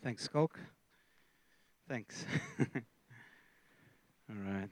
Thanks, Skulk. Thanks. All right.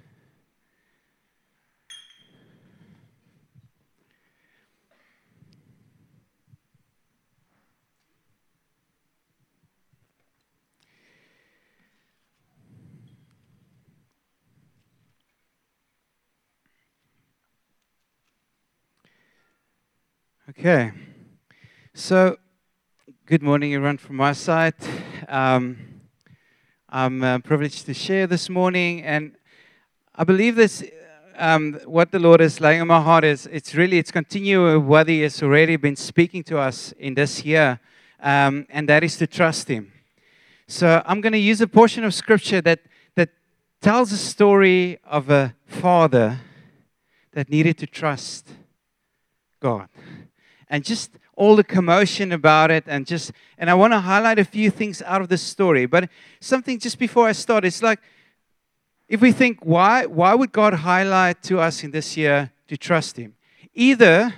Okay. So, good morning, everyone, from my side. Um, I'm privileged to share this morning, and I believe this. What the Lord is laying on my heart is it's continuing what He has already been speaking to us in this year, and that is to trust Him. So I'm going to use a portion of Scripture that tells a story of a father that needed to trust God. And just all the commotion about it, and I want to highlight a few things out of the story. But something just before I start, it's like, if we think, why would God highlight to us in this year to trust Him? Either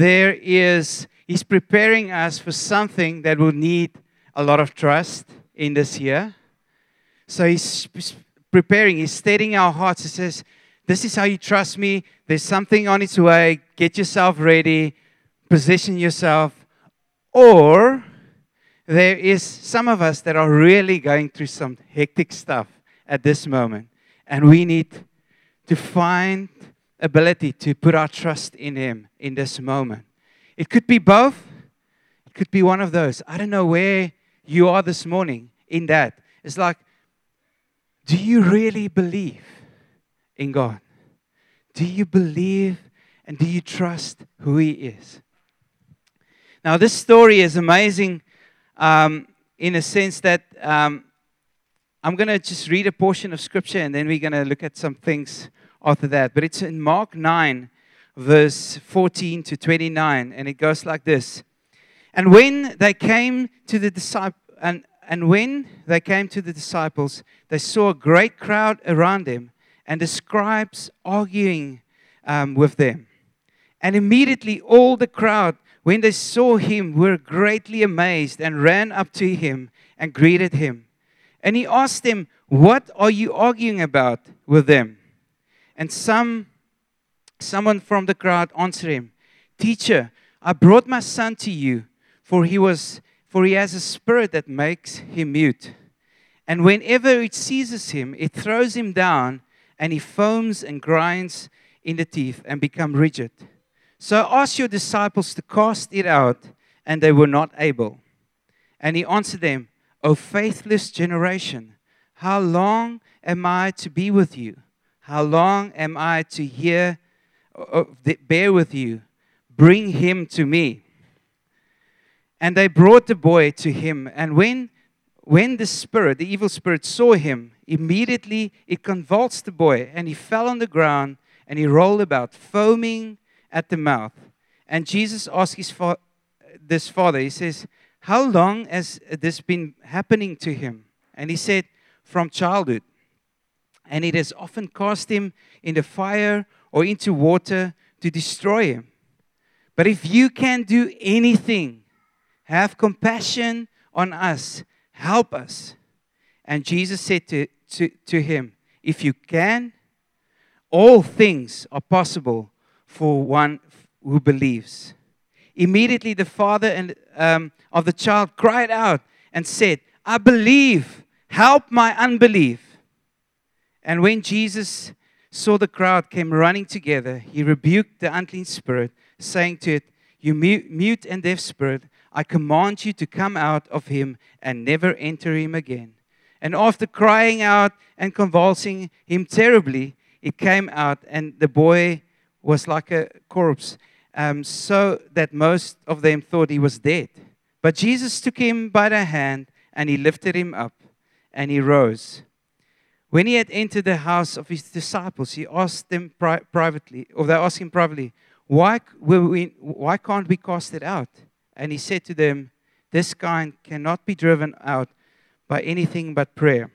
He's preparing us for something that will need a lot of trust in this year. So He's preparing, He's steadying our hearts. He says, this is how you trust me. There's something on its way. Get yourself ready. Position yourself. Or there is some of us that are really going through some hectic stuff at this moment. And we need to find ability to put our trust in Him in this moment. It could be both. It could be one of those. I don't know where you are this morning in that. It's like, do you really believe in God? Do you believe and do you trust who He is? Now, this story is amazing in a sense that I'm going to just read a portion of Scripture, and then we're going to look at some things after that. But it's in Mark 9, verse 14 to 29, and it goes like this. And when they came to the disciples, they saw a great crowd around them, and the scribes arguing with them. And immediately all the crowd, when they saw Him, were greatly amazed and ran up to Him and greeted Him. And He asked them, what are you arguing about with them? And someone from the crowd answered Him, Teacher, I brought my son to you, for he has a spirit that makes him mute. And whenever it seizes him, it throws him down, and he foams and grinds in the teeth and becomes rigid. So ask your disciples to cast it out, and they were not able. And He answered them, O faithless generation, how long am I to be with you? How long am I to bear with you? Bring him to me. And they brought the boy to Him. And when the evil spirit, saw him, immediately it convulsed the boy, and he fell on the ground, and he rolled about, foaming at the mouth. And Jesus asked this father, He says, how long has this been happening to him? And he said, from childhood. And it has often cast him into fire or into water to destroy him. But if you can do anything, have compassion on us, help us. And Jesus said to him, if you can, all things are possible for one who believes. Immediately the father of the child cried out and said, I believe, help my unbelief. And when Jesus saw the crowd came running together, He rebuked the unclean spirit, saying to it, you mute and deaf spirit, I command you to come out of him and never enter him again. And after crying out and convulsing him terribly, it came out, and the boy was like a corpse, so that most of them thought he was dead. But Jesus took him by the hand, and He lifted him up, and he rose. When He had entered the house of His disciples, He asked them privately, or they asked Him privately, why can't we cast it out? And He said to them, this kind cannot be driven out by anything but prayer.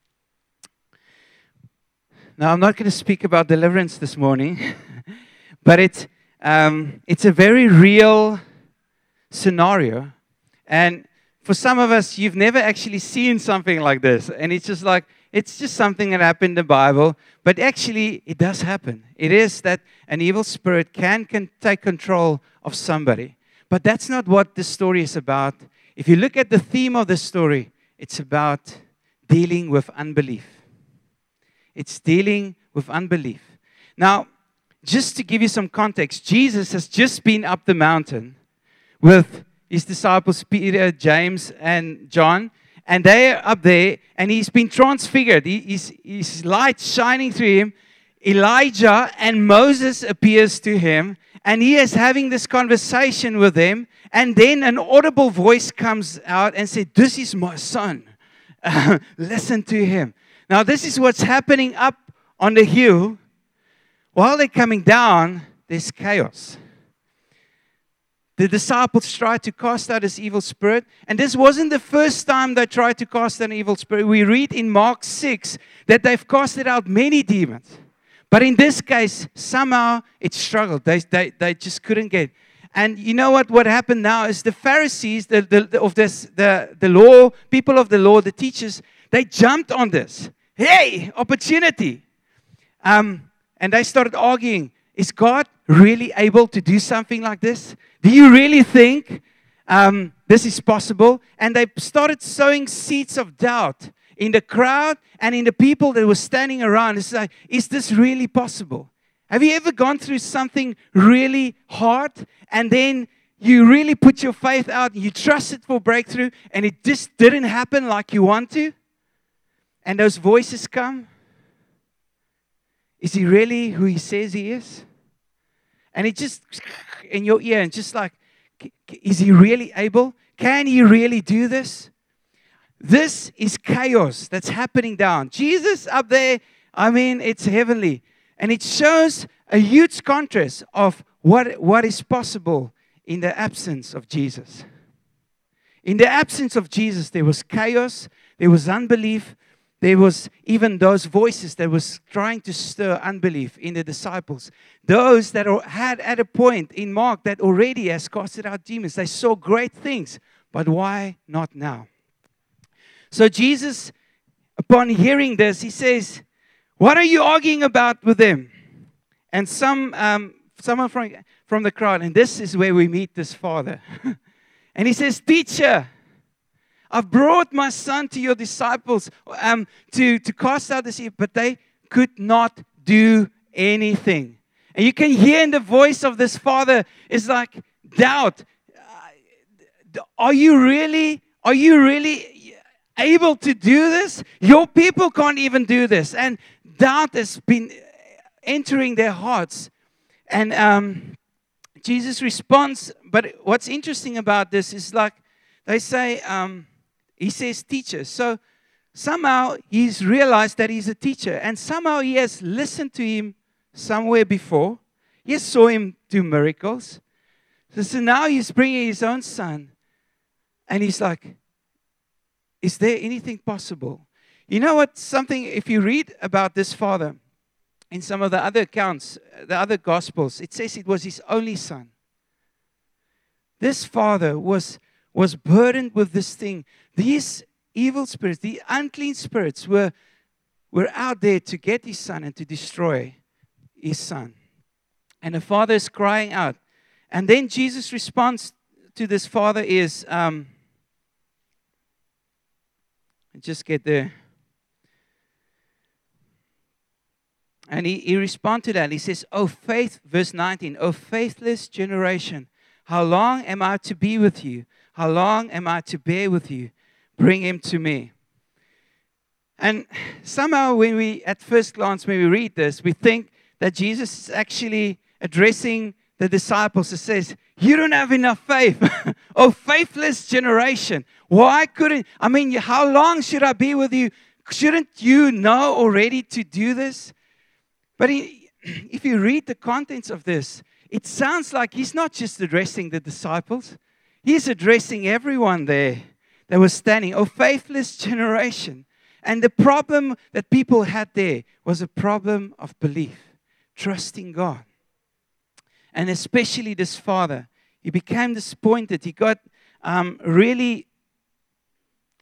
Now, I'm not going to speak about deliverance this morning, but it's a very real scenario. And for some of us, you've never actually seen something like this. And it's just like, it's just something that happened in the Bible. But actually, it does happen. It is that an evil spirit can take control of somebody. But that's not what the story is about. If you look at the theme of the story, it's about dealing with unbelief. It's dealing with unbelief. Now, just to give you some context, Jesus has just been up the mountain with his disciples, Peter, James, and John. And they're up there, and he's been transfigured. His light shining through him. Elijah and Moses appears to him, and he is having this conversation with them. And then an audible voice comes out and says, "This is my son. Listen to him." Now, this is what's happening up on the hill. While they're coming down, there's chaos. The disciples tried to cast out this evil spirit. And this wasn't the first time they tried to cast out an evil spirit. We read in Mark 6 that they've casted out many demons. But in this case, somehow it struggled. They just couldn't get. And you know what happened now is the Pharisees, the law, people of the law, the teachers, they jumped on this. Hey, opportunity. And they started arguing. Is God really able to do something like this? Do you really think this is possible? And they started sowing seeds of doubt in the crowd and in the people that were standing around. It's like, is this really possible? Have you ever gone through something really hard and then you really put your faith out and you trusted for breakthrough and it just didn't happen like you want to? And those voices come. Is he really who he says he is? And it just in your ear and just like, is he really able? Can he really do this? This is chaos that's happening down. Jesus up there, I mean, it's heavenly. And it shows a huge contrast of what is possible in the absence of Jesus. In the absence of Jesus, there was chaos, there was unbelief, there was even those voices that was trying to stir unbelief in the disciples. Those that had at a point in Mark that already has casted out demons. They saw great things, but why not now? So Jesus, upon hearing this, he says, "What are you arguing about with them?" And someone from the crowd, and this is where we meet this father. And he says, "Teacher, I've brought my son to your disciples to cast out this evil, but they could not do anything." And you can hear in the voice of this father, it's like doubt. Are you really able to do this? Your people can't even do this. And doubt has been entering their hearts. And Jesus responds, but what's interesting about this is like they say, he says teacher. So somehow he's realized that he's a teacher. And somehow he has listened to him somewhere before. He saw him do miracles. So now he's bringing his own son. And he's like, is there anything possible? You know what? Something, if you read about this father in some of the other accounts, the other gospels, it says it was his only son. This father was burdened with this thing. These evil spirits, the unclean spirits were out there to get his son and to destroy his son. And the father is crying out. And then Jesus' response to this father is, just get there. And he responds to that. He says, verse 19, "Oh faithless generation, how long am I to be with you? How long am I to bear with you? Bring him to me." And somehow at first glance, when we read this, we think that Jesus is actually addressing the disciples. It says, "You don't have enough faith." Oh, faithless generation. How long should I be with you? Shouldn't you know already to do this? But if you read the contents of this, it sounds like he's not just addressing the disciples. He's addressing everyone there that was standing. Oh, faithless generation. And the problem that people had there was a problem of belief, trusting God. And especially this father, he became disappointed. He got really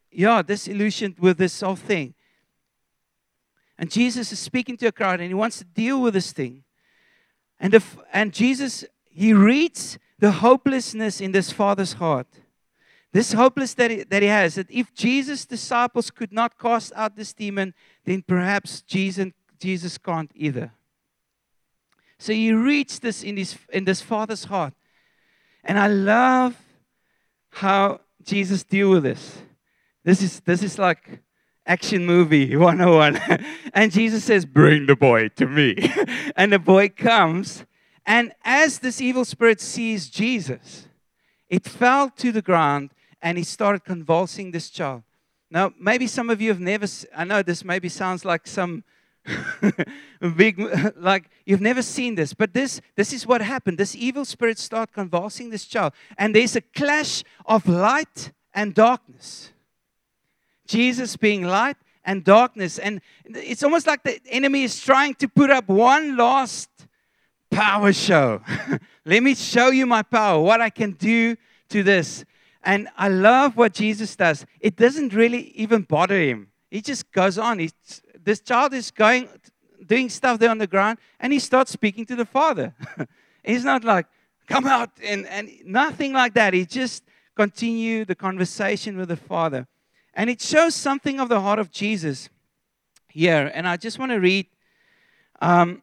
disillusioned with this whole thing. And Jesus is speaking to a crowd, and he wants to deal with this thing. And Jesus, he reads the hopelessness in this father's heart. This hopelessness that he has, that if Jesus' disciples could not cast out this demon, then perhaps Jesus can't either. So he reads this in this father's heart. And I love how Jesus deals with this. This is like action movie 101. And Jesus says, "Bring the boy to me." And the boy comes. And as this evil spirit sees Jesus, it fell to the ground and he started convulsing this child. Now, maybe some of you have never, I know this maybe sounds like some big, like you've never seen this, but this is what happened. This evil spirit started convulsing this child. And there's a clash of light and darkness. Jesus being light and darkness. And it's almost like the enemy is trying to put up one last power show. Let me show you my power, what I can do to this. And I love what Jesus does. It doesn't really even bother him. He just goes on. This child is doing stuff there on the ground, and he starts speaking to the Father. He's not like, "Come out," and nothing like that. He just continued the conversation with the Father. And it shows something of the heart of Jesus here. And I just want to read. And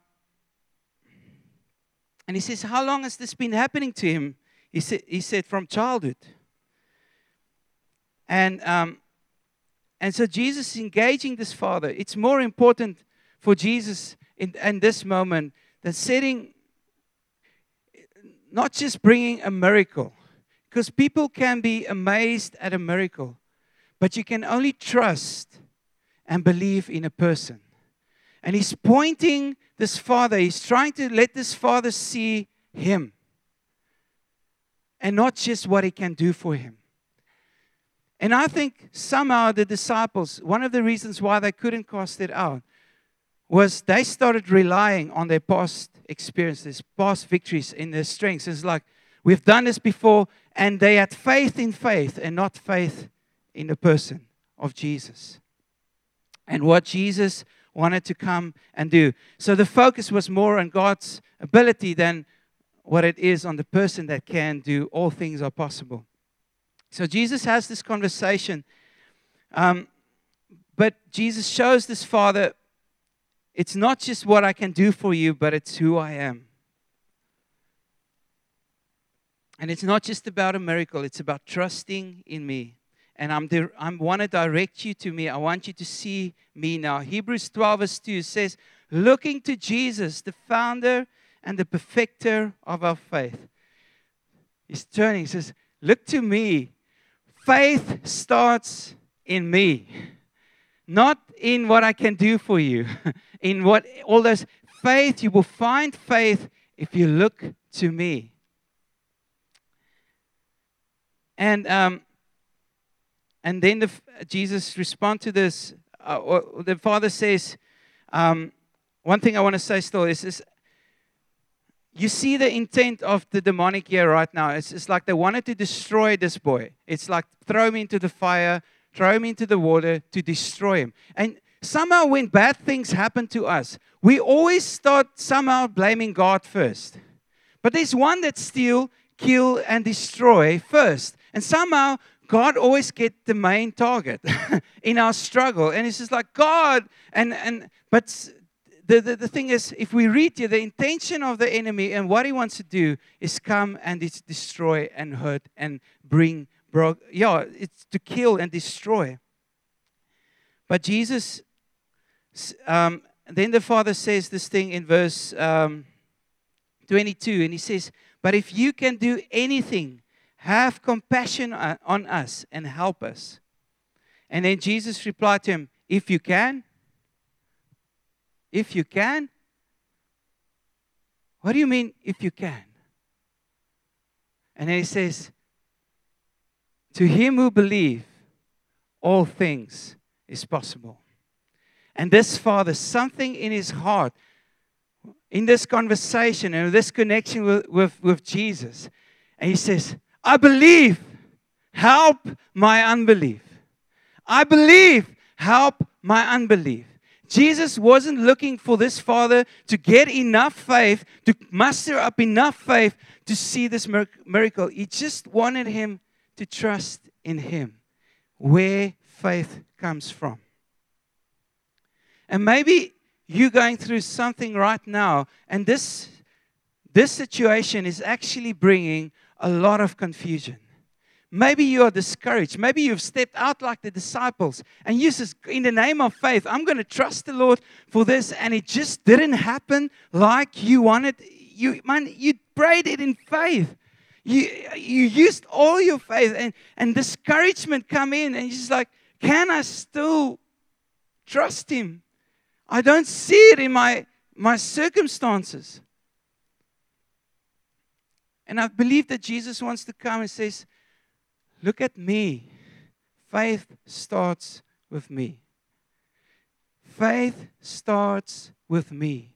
he says, how long has this been happening to him? He said from childhood. And so Jesus is engaging this father. It's more important for Jesus in this moment than setting, not just bringing a miracle. Because people can be amazed at a miracle. But you can only trust and believe in a person. And he's pointing this father. He's trying to let this father see him. And not just what he can do for him. And I think somehow the disciples, one of the reasons why they couldn't cast it out was they started relying on their past experiences, past victories in their strengths. It's like, we've done this before, and they had faith and not faith in the person of Jesus. And what Jesus wanted to come and do. So the focus was more on God's ability than what it is on the person that can do all things are possible. So Jesus has this conversation. But Jesus shows this father, it's not just what I can do for you, but it's who I am. And it's not just about a miracle. It's about trusting in me. And I want to direct you to me. I want you to see me now. Hebrews 12 verse 2 says, looking to Jesus, the founder and the perfecter of our faith. He's turning. He says, look to me. Faith starts in me. Not in what I can do for you. In what all those faith, you will find faith if you look to me. And then Jesus responds to this. The Father says, one thing I want to say still is you see the intent of the demonic here right now. It's like they wanted to destroy this boy. It's like throw him into the fire, throw him into the water to destroy him. And somehow when bad things happen to us, we always start somehow blaming God first. But there's one that steal, kill, and destroy first. And somehow God always gets the main target in our struggle. And it's just like God. But the thing is, if we read here, the intention of the enemy and what he wants to do is come and it's destroy and hurt and bring, it's to kill and destroy. But Jesus, then the Father says this thing in verse 22, and he says, but if you can do anything, have compassion on us and help us. And then Jesus replied to him, if you can. If you can? What do you mean, if you can? And then he says, to him who believes, all things is possible. And this father, something in his heart, in this conversation and this connection with Jesus, and he says, I believe, help my unbelief. I believe. Help my unbelief. Jesus wasn't looking for this father to get enough faith, to muster up enough faith to see this miracle. He just wanted him to trust in him, where faith comes from. And maybe you're going through something right now, and this situation is actually bringing a lot of confusion. Maybe you are discouraged. Maybe you've stepped out like the disciples and you says, in the name of faith, I'm going to trust the Lord for this, and it just didn't happen like you wanted. You prayed it in faith. You used all your faith, and discouragement come in, and you're just like, can I still trust Him? I don't see it in my circumstances. And I believe that Jesus wants to come and says, look at me. Faith starts with me. Faith starts with me.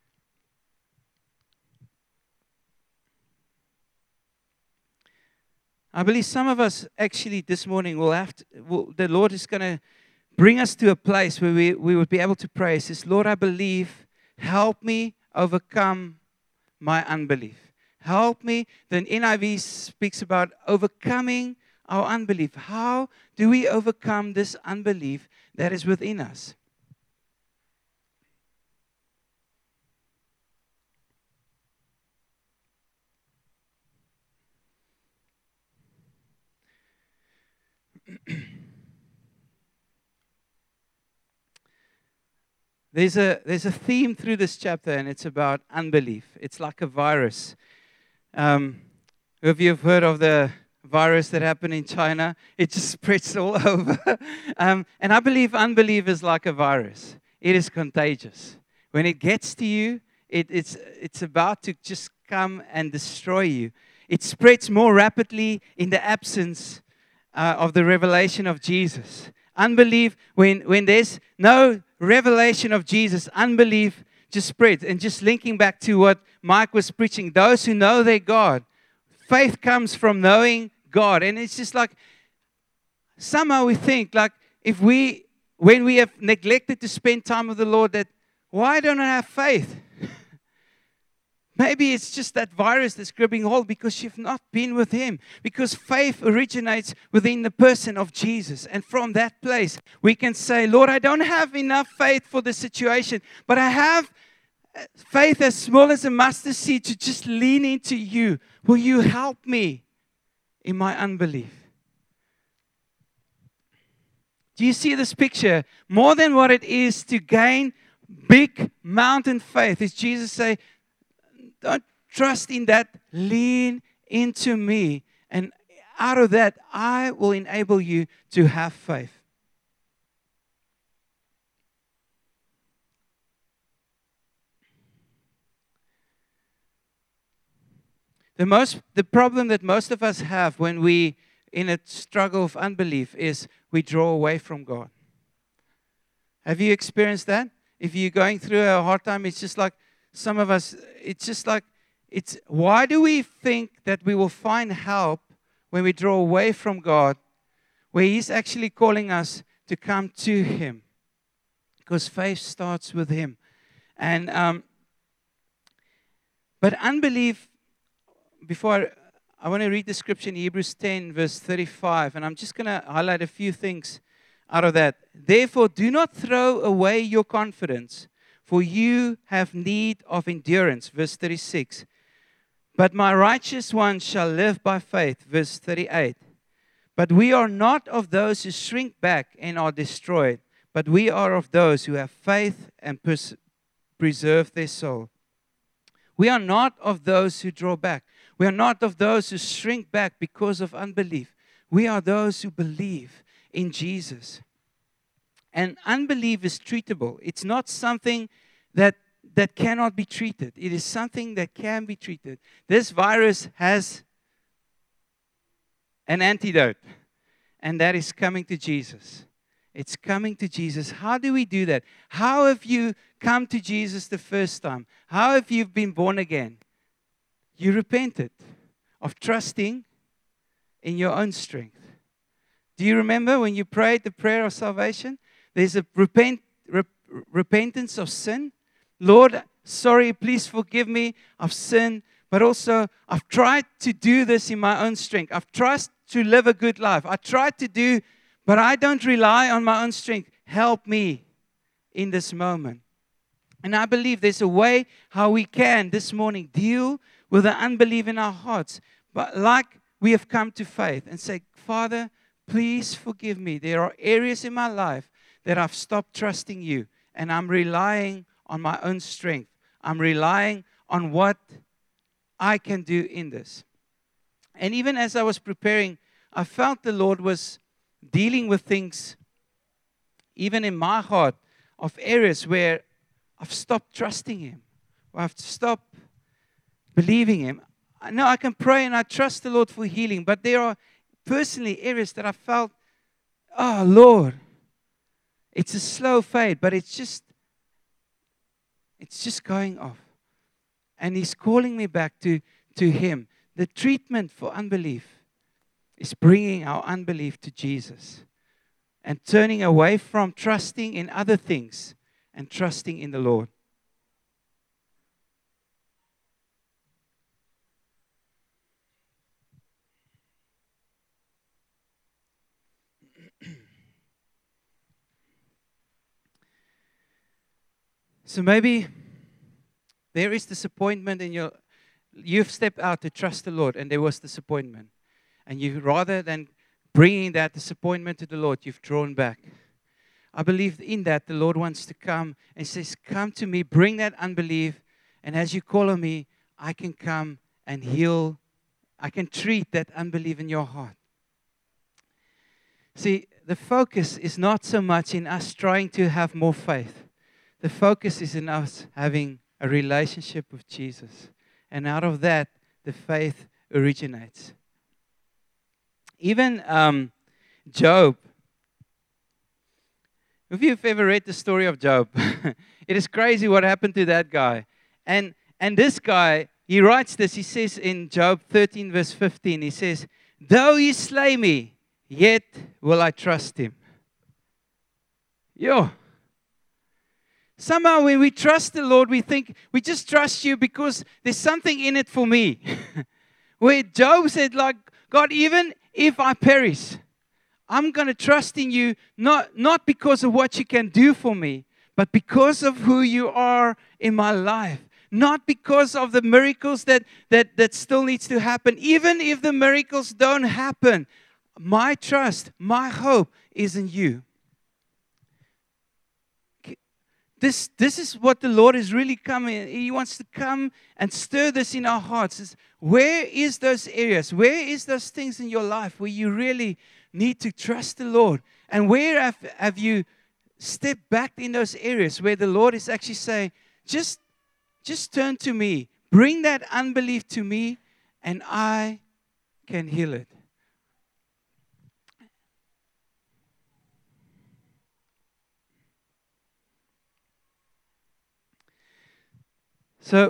I believe some of us actually this morning the Lord is going to bring us to a place where we would be able to pray. He says, Lord, I believe. Help me overcome my unbelief. Help me. The NIV speaks about overcoming our unbelief. How do we overcome this unbelief that is within us? There's a theme through this chapter, and it's about unbelief. It's like a virus. If you've heard of the virus that happened in China, it just spreads all over. And I believe unbelief is like a virus. It is contagious. When it gets to you, it's about to just come and destroy you. It spreads more rapidly in the absence of the revelation of Jesus. Unbelief, when there's no revelation of Jesus, unbelief just spreads. And just linking back to what Mike was preaching, those who know their God, faith comes from knowing God. And it's just like, somehow we think, like, when we have neglected to spend time with the Lord, that why don't I have faith? Maybe it's just that virus that's grabbing hold because you've not been with Him. Because faith originates within the person of Jesus. And from that place, we can say, Lord, I don't have enough faith for this situation, but I have faith as small as a mustard seed to just lean into You. Will You help me in my unbelief? Do you see this picture? More than what it is to gain big mountain faith, is Jesus say, don't trust in that. Lean into me. And out of that, I will enable you to have faith. The problem that most of us have when we in a struggle of unbelief is we draw away from God. Have you experienced that? If you're going through a hard time, it's just like, some of us, why do we think that we will find help when we draw away from God, where He's actually calling us to come to Him? Because faith starts with Him. And, but unbelief, I want to read the scripture in Hebrews 10, verse 35, and I'm just going to highlight a few things out of that. Therefore, do not throw away your confidence, for you have need of endurance. Verse 36. But my righteous one shall live by faith. Verse 38. But we are not of those who shrink back and are destroyed, but we are of those who have faith and preserve their soul. We are not of those who draw back. We are not of those who shrink back because of unbelief. We are those who believe in Jesus. And unbelief is treatable. It's not something that cannot be treated. It is something that can be treated. This virus has an antidote, and that is coming to Jesus. It's coming to Jesus. How do we do that? How have you come to Jesus the first time? How have you been born again? You repented of trusting in your own strength. Do you remember when you prayed the prayer of salvation? There's a repentance of sin. Lord, sorry, please forgive me. I've sinned. But also, I've tried to do this in my own strength. I've tried to live a good life. I tried to do, but I don't rely on my own strength. Help me in this moment. And I believe there's a way how we can this morning deal with the unbelief in our hearts. But like we have come to faith and say, Father, please forgive me. There are areas in my life that I've stopped trusting you. And I'm relying on my own strength. I'm relying on what I can do in this. And even as I was preparing, I felt the Lord was dealing with things, even in my heart, of areas where I've stopped trusting Him. Or I've stopped believing Him. I know I can pray and I trust the Lord for healing, but there are personally areas that I felt, oh Lord, it's a slow fade, but it's just going off. And He's calling me back to Him. The treatment for unbelief is bringing our unbelief to Jesus and turning away from trusting in other things and trusting in the Lord. So maybe there is disappointment in you've stepped out to trust the Lord and there was disappointment. And you, rather than bringing that disappointment to the Lord, you've drawn back. I believe in that the Lord wants to come and says, come to me, bring that unbelief. And as you call on me, I can come and heal. I can treat that unbelief in your heart. See, the focus is not so much in us trying to have more faith. The focus is in us having a relationship with Jesus. And out of that, the faith originates. Even Job. If you've ever read the story of Job, it is crazy what happened to that guy. And this guy, he writes this, he says in Job 13 verse 15, he says, though he slay me, yet will I trust him. Yo. Somehow when we trust the Lord, we think, we just trust you because there's something in it for me. Where Job said, like, God, even if I perish, I'm going to trust in you, not because of what you can do for me, but because of who you are in my life. Not because of the miracles that still needs to happen. Even if the miracles don't happen, my trust, my hope is in you. This is what the Lord is really coming. He wants to come and stir this in our hearts. Where is those areas? Where is those things in your life where you really need to trust the Lord? And where have you stepped back in those areas where the Lord is actually saying, just turn to me. Bring that unbelief to me and I can heal it. So,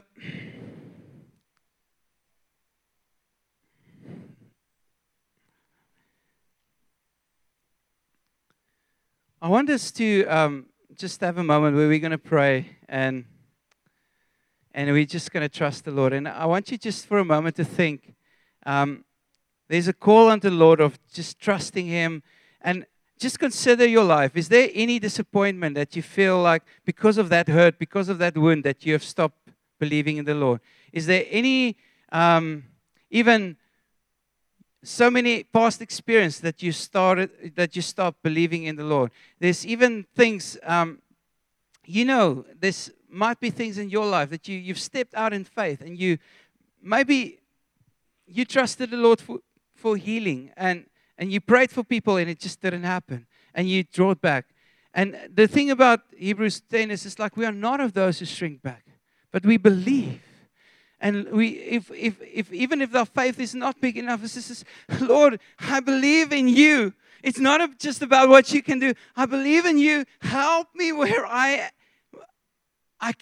I want us to just have a moment where we're going to pray and we're just going to trust the Lord. And I want you just for a moment to think. There's a call on the Lord of just trusting Him and just consider your life. Is there any disappointment that you feel like because of that hurt, because of that wound, that you have stopped believing in the Lord? Is there any, even so many past experience that you stopped believing in the Lord? There's even things, there's might be things in your life that you've stepped out in faith and you trusted the Lord for healing and you prayed for people and it just didn't happen and you draw it back. And the thing about Hebrews 10 is it's like we are not of those who shrink back, but we believe. And if even if our faith is not big enough, it's just, Lord, I believe in you. It's not just about what you can do. I believe in you. Help me where I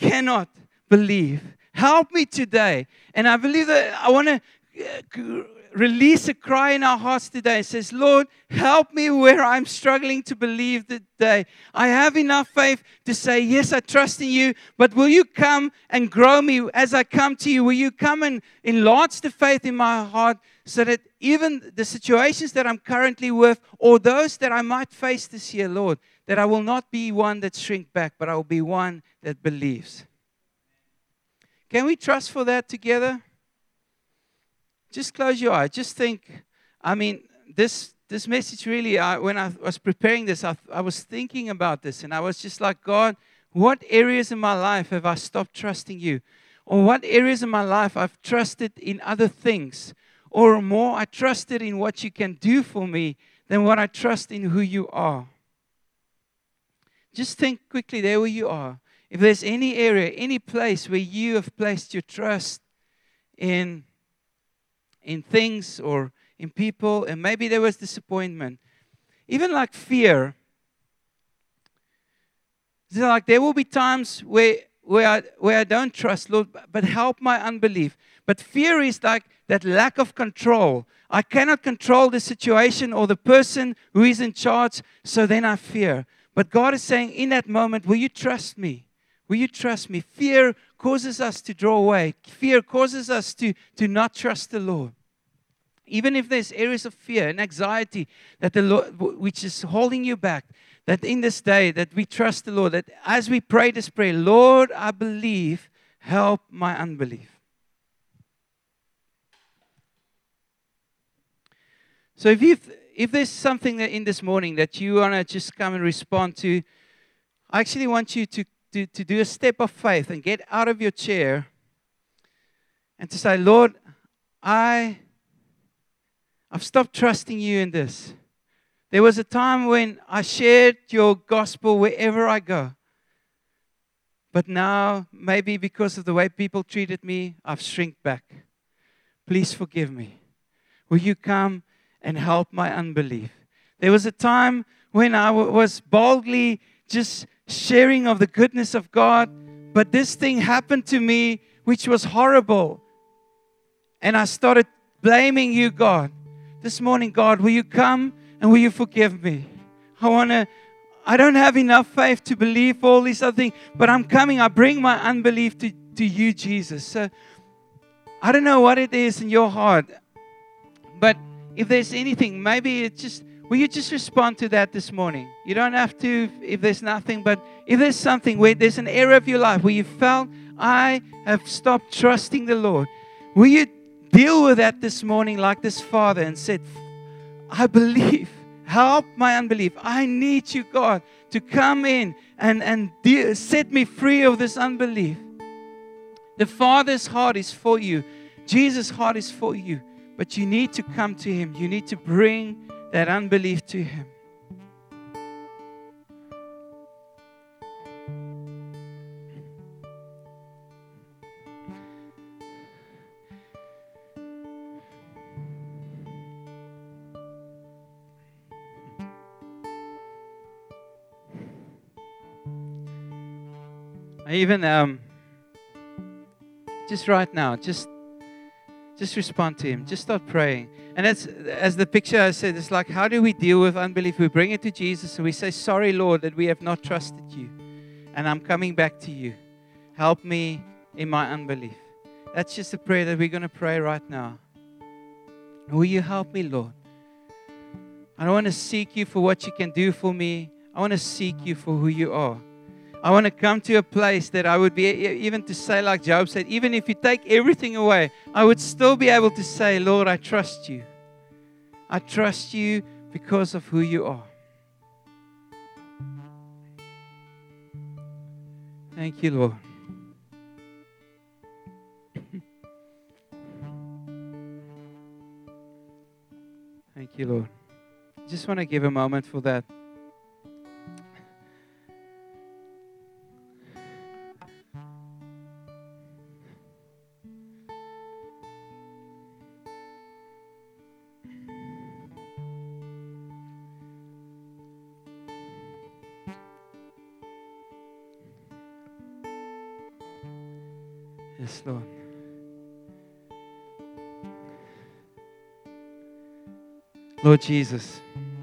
cannot believe. Help me today. And I believe that I want to release a cry in our hearts today. It says, Lord, help me where I'm struggling to believe today. I have enough faith to say, yes, I trust in you, but will you come and grow me as I come to you? Will you come and enlarge the faith in my heart so that even the situations that I'm currently with or those that I might face this year, Lord, that I will not be one that shrink back, but I will be one that believes. Can we trust for that together? Just close your eyes. Just think. This message really, when I was preparing this, I was thinking about this. And I was just like, God, what areas in my life have I stopped trusting you? Or what areas in my life I've trusted in other things? Or more, I trusted in what you can do for me than what I trust in who you are. Just think quickly there where you are. If there's any area, any place where you have placed your trust in things or in people, and maybe there was disappointment, even like fear. It's like there will be times where I don't trust, Lord, but help my unbelief. But fear is like that lack of control. I cannot control the situation or the person who is in charge, so then I fear. But God is saying in that moment, will you trust me? Will you trust me? Fear causes us to draw away. Fear causes us to not trust the Lord. Even if there's areas of fear and anxiety that the Lord, which is holding you back, that in this day that we trust the Lord, that as we pray this prayer, Lord, I believe, help my unbelief. So if there's something that in this morning that you want to just come and respond to, I actually want you to do a step of faith and get out of your chair and to say, Lord, I've stopped trusting you in this. There was a time when I shared your gospel wherever I go. But now, maybe because of the way people treated me, I've shrink back. Please forgive me. Will you come and help my unbelief? There was a time when I was boldly just sharing of the goodness of God, but this thing happened to me which was horrible. And I started blaming you, God. This morning, God, will you come and will you forgive me? I don't have enough faith to believe all these other things, but I'm coming. I bring my unbelief to you, Jesus. So I don't know what it is in your heart, but if there's anything, maybe it's just, will you just respond to that this morning? You don't have to if there's nothing, but if there's something where there's an area of your life where you felt, I have stopped trusting the Lord, will you deal with that this morning like this father and said, I believe, help my unbelief. I need you, God, to come in and set me free of this unbelief. The Father's heart is for you. Jesus' heart is for you. But you need to come to Him. You need to bring that unbelief to Him. Even just right now, just respond to Him. Just start praying. And as the picture I said, it's like, how do we deal with unbelief? We bring it to Jesus and we say, sorry, Lord, that we have not trusted you. And I'm coming back to you. Help me in my unbelief. That's just a prayer that we're going to pray right now. Will you help me, Lord? I don't want to seek you for what you can do for me. I want to seek you for who you are. I want to come to a place that I would be, even to say like Job said, even if you take everything away, I would still be able to say, Lord, I trust you. I trust you because of who you are. Thank you, Lord. Thank you, Lord. Just want to give a moment for that. Yes, Lord. Lord Jesus,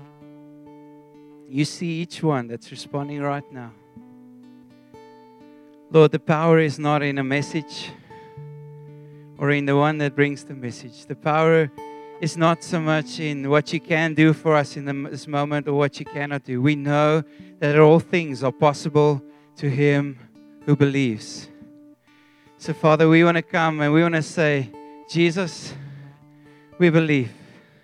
you see each one that's responding right now. Lord, the power is not in a message or in the one that brings the message. The power is not so much in what you can do for us in this moment or what you cannot do. We know that all things are possible to him who believes. So, Father, we want to come and we want to say, Jesus, we believe.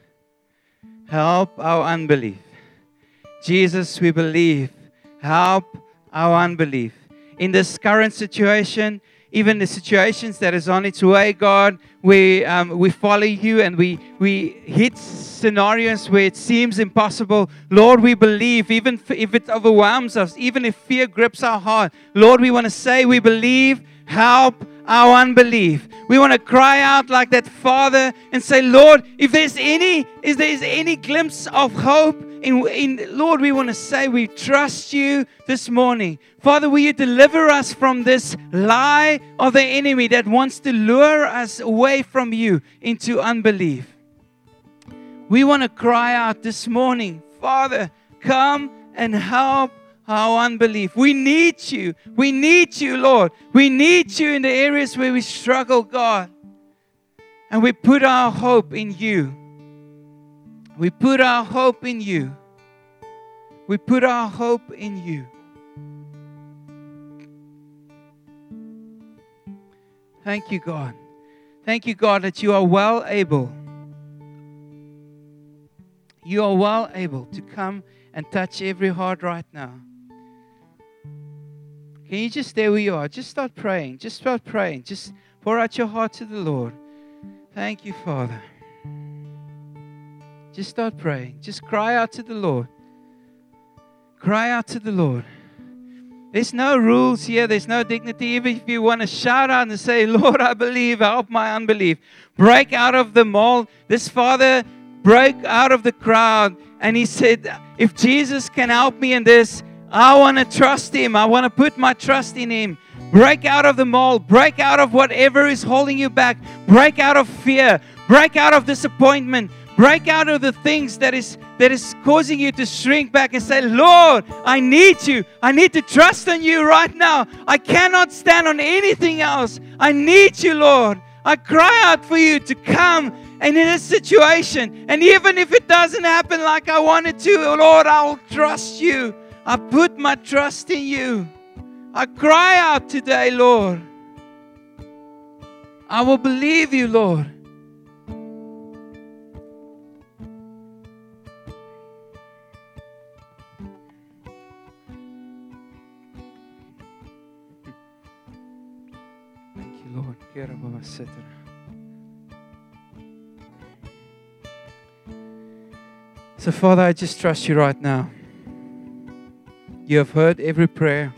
Help our unbelief. Jesus, we believe. Help our unbelief. In this current situation, even the situations that is on its way, God, we follow you and we hit scenarios where it seems impossible. Lord, we believe, even if it overwhelms us, even if fear grips our heart. Lord, we want to say we believe. Help our unbelief. We want to cry out like that Father and say, Lord, if there's any glimpse of hope in Lord, we want to say we trust you this morning. Father, will you deliver us from this lie of the enemy that wants to lure us away from you into unbelief. We want to cry out this morning, Father, come and help our unbelief. We need you. We need you, Lord. We need you in the areas where we struggle, God. And we put our hope in you. We put our hope in you. We put our hope in you. Thank you, God. Thank you, God, that you are well able. You are well able to come and touch every heart right now. Can you just stay where you are? Just start praying. Just start praying. Just pour out your heart to the Lord. Thank you, Father. Just start praying. Just cry out to the Lord. Cry out to the Lord. There's no rules here. There's no dignity. Even if you want to shout out and say, Lord, I believe. Help my unbelief. Break out of the mold. This father broke out of the crowd. And he said, if Jesus can help me in this, I want to trust him. I want to put my trust in him. Break out of the mold. Break out of whatever is holding you back. Break out of fear. Break out of disappointment. Break out of the things that is causing you to shrink back and say, Lord, I need you. I need to trust on you right now. I cannot stand on anything else. I need you, Lord. I cry out for you to come and in this situation. And even if it doesn't happen like I wanted to, Lord, I will trust you. I put my trust in you. I cry out today, Lord. I will believe you, Lord. Thank you, Lord. So, Father, I just trust you right now. You have heard every prayer.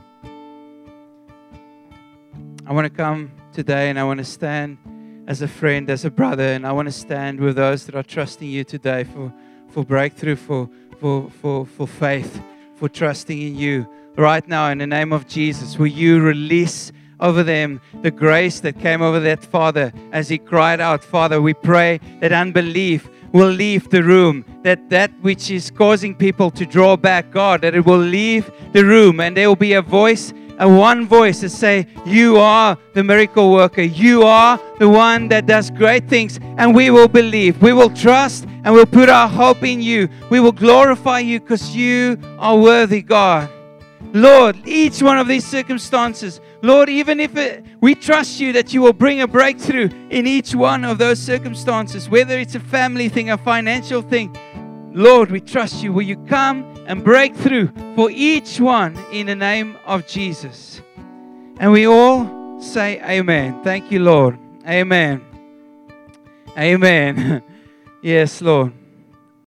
I want to come today and I want to stand as a friend, as a brother, and I want to stand with those that are trusting you today for breakthrough, for faith, for trusting in you. Right now, in the name of Jesus, will you release over them the grace that came over that father as he cried out, Father, we pray that unbelief will leave the room, that which is causing people to draw back, God, that it will leave the room and there will be a voice, one voice to say, you are the miracle worker. You are the one that does great things, and we will believe. We will trust and we'll put our hope in you. We will glorify you because you are worthy, God. Lord, each one of these circumstances, Lord, even if we trust you that you will bring a breakthrough in each one of those circumstances, whether it's a family thing, a financial thing, Lord, we trust you. Will you come and break through for each one in the name of Jesus? And we all say amen. Thank you, Lord. Amen. Amen. Yes, Lord.